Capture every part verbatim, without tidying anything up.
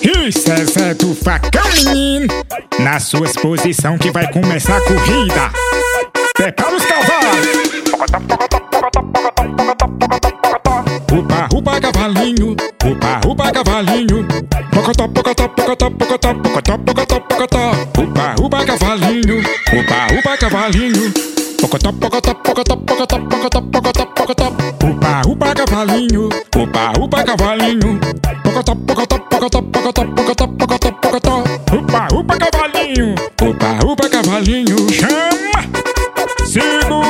Isso é Zé do Facão, menino. Na sua exposição que vai começar a corrida. Prepara os cavalos. Upa, upa, cavalinho. Upa, upa, cavalinho. Pocotó, pocotó, pocotó, pocotó, pocotó, pocotó, pocotó. Upa, upa, cavalinho. Upa, upa, cavalinho. Pocotó, pocotó, pocotó, pocotó, pocotó, pocotó, pocotó. Upa, upa, cavalinho. Upa, upa, cavalinho. Pocotó, pocotó, pocotó, pocotó, pocotó, pocotó, pocotó. Upa, upa, cavalinho. Upa, upa, cavalinho. Chama! Segura!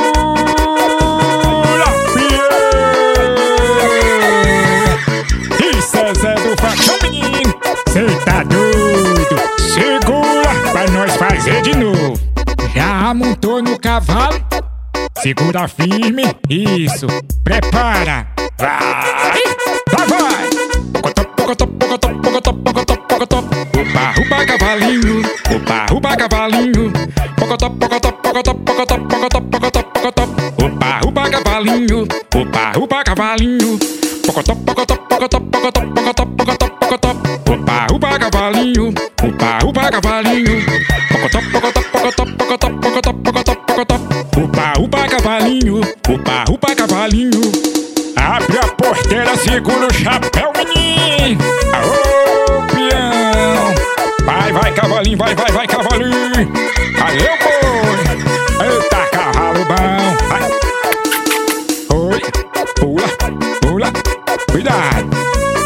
Isso é Zé do Facão, menino. Cê tá doido? Segura pra nós fazer de novo. Já montou no cavalo? Segura firme. Isso. Prepara. Vai! Lá vai! Pocotó, pocotó, pocotó, pocotó, pocotó, pocotó. Upa, upa, cavalinho. Upa, upa, cavalinho. Pocotó, pocotó, pocotó, pocotó, pocotó, pocotó, pocotó. Upa, upa, cavalinho. Upa, upa, cavalinho. Pocotó, pocotó, pocotó, pocotó, pocotó, pocotó, pocotó. Upa, upa, cavalinho. Upa, upa, cavalinho. Pocotó, pocotó, pocotó, pocotó, pocotó, pocotó, pocotó. Upa, upa, cavalinho. Upa, upa, cavalinho. Abre a porteira, segura o chapéu, menino. Aô, peão. Vai, vai, cavalinho, vai, vai, vai, cavalinho. Valeu, boi. Eita, cavalo bom. Vai. Oi, pula, pula. Cuidado.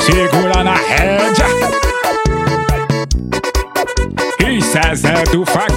Segura na rédea. Isso é Zé do Facão.